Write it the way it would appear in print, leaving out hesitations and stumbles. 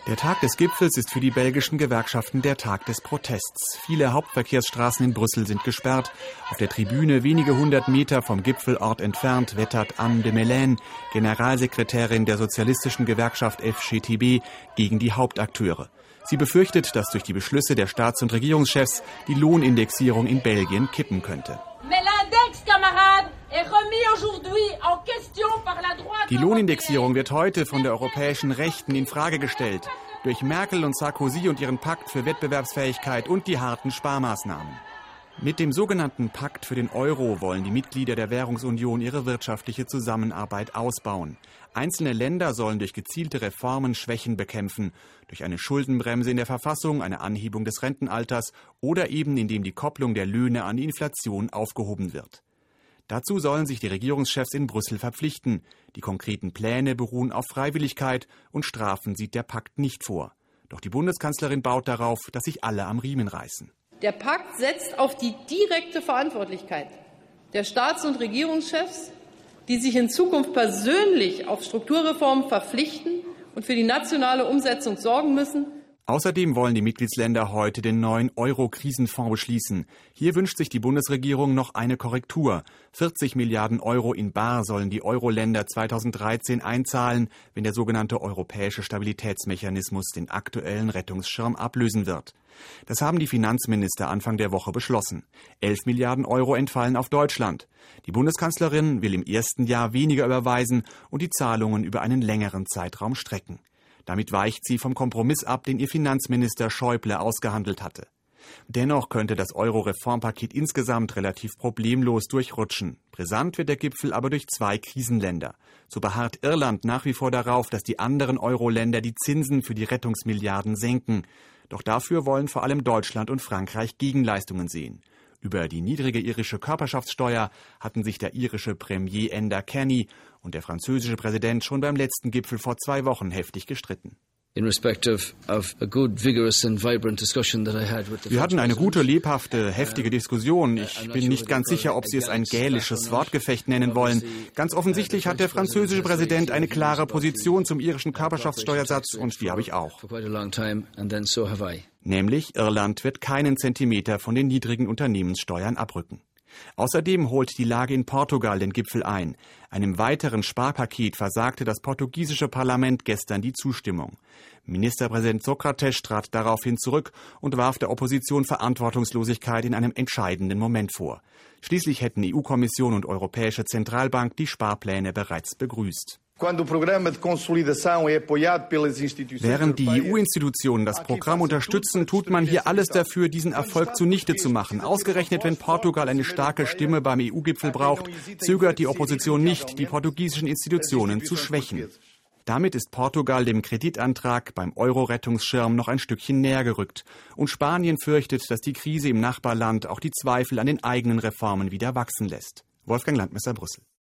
Der Tag des Gipfels ist für die belgischen Gewerkschaften der Tag des Protests. Viele Hauptverkehrsstraßen in Brüssel sind gesperrt. Auf der Tribüne, wenige hundert Meter vom Gipfelort entfernt, wettert Anne de Melaine, Generalsekretärin der sozialistischen Gewerkschaft FGTB, gegen die Hauptakteure. Sie befürchtet, dass durch die Beschlüsse der Staats- und Regierungschefs die Lohnindexierung in Belgien kippen könnte. Die Lohnindexierung wird heute von der europäischen Rechten in Frage gestellt. Durch Merkel und Sarkozy und ihren Pakt für Wettbewerbsfähigkeit und die harten Sparmaßnahmen. Mit dem sogenannten Pakt für den Euro wollen die Mitglieder der Währungsunion ihre wirtschaftliche Zusammenarbeit ausbauen. Einzelne Länder sollen durch gezielte Reformen Schwächen bekämpfen. Durch eine Schuldenbremse in der Verfassung, eine Anhebung des Rentenalters oder eben indem die Kopplung der Löhne an die Inflation aufgehoben wird. Dazu sollen sich die Regierungschefs in Brüssel verpflichten. Die konkreten Pläne beruhen auf Freiwilligkeit und Strafen sieht der Pakt nicht vor. Doch die Bundeskanzlerin baut darauf, dass sich alle am Riemen reißen. Der Pakt setzt auf die direkte Verantwortlichkeit der Staats- und Regierungschefs, die sich in Zukunft persönlich auf Strukturreformen verpflichten und für die nationale Umsetzung sorgen müssen. Außerdem wollen die Mitgliedsländer heute den neuen Euro-Krisenfonds beschließen. Hier wünscht sich die Bundesregierung noch eine Korrektur. 40 Milliarden Euro in bar sollen die Euro-Länder 2013 einzahlen, wenn der sogenannte Europäische Stabilitätsmechanismus den aktuellen Rettungsschirm ablösen wird. Das haben die Finanzminister Anfang der Woche beschlossen. 11 Milliarden Euro entfallen auf Deutschland. Die Bundeskanzlerin will im ersten Jahr weniger überweisen und die Zahlungen über einen längeren Zeitraum strecken. Damit weicht sie vom Kompromiss ab, den ihr Finanzminister Schäuble ausgehandelt hatte. Dennoch könnte das Euro-Reformpaket insgesamt relativ problemlos durchrutschen. Brisant wird der Gipfel aber durch zwei Krisenländer. So beharrt Irland nach wie vor darauf, dass die anderen Euro-Länder die Zinsen für die Rettungsmilliarden senken. Doch dafür wollen vor allem Deutschland und Frankreich Gegenleistungen sehen. Über die niedrige irische Körperschaftssteuer hatten sich der irische Premier Enda Kenny und der französische Präsident schon beim letzten Gipfel vor 2 Wochen heftig gestritten. Wir hatten eine gute, lebhafte, heftige Diskussion. Ich bin nicht ganz sicher, ob Sie es ein gälisches Wortgefecht nennen wollen. Ganz offensichtlich hat der französische Präsident eine klare Position zum irischen Körperschaftssteuersatz und die habe ich auch. Nämlich, Irland wird keinen Zentimeter von den niedrigen Unternehmenssteuern abrücken. Außerdem holt die Lage in Portugal den Gipfel ein. Einem weiteren Sparpaket versagte das portugiesische Parlament gestern die Zustimmung. Ministerpräsident Sócrates trat daraufhin zurück und warf der Opposition Verantwortungslosigkeit in einem entscheidenden Moment vor. Schließlich hätten EU-Kommission und Europäische Zentralbank die Sparpläne bereits begrüßt. Während die EU-Institutionen das Programm unterstützen, tut man hier alles dafür, diesen Erfolg zunichte zu machen. Ausgerechnet, wenn Portugal eine starke Stimme beim EU-Gipfel braucht, zögert die Opposition nicht, die portugiesischen Institutionen zu schwächen. Damit ist Portugal dem Kreditantrag beim Euro-Rettungsschirm noch ein Stückchen näher gerückt. Und Spanien fürchtet, dass die Krise im Nachbarland auch die Zweifel an den eigenen Reformen wieder wachsen lässt. Wolfgang Landmesser, Brüssel.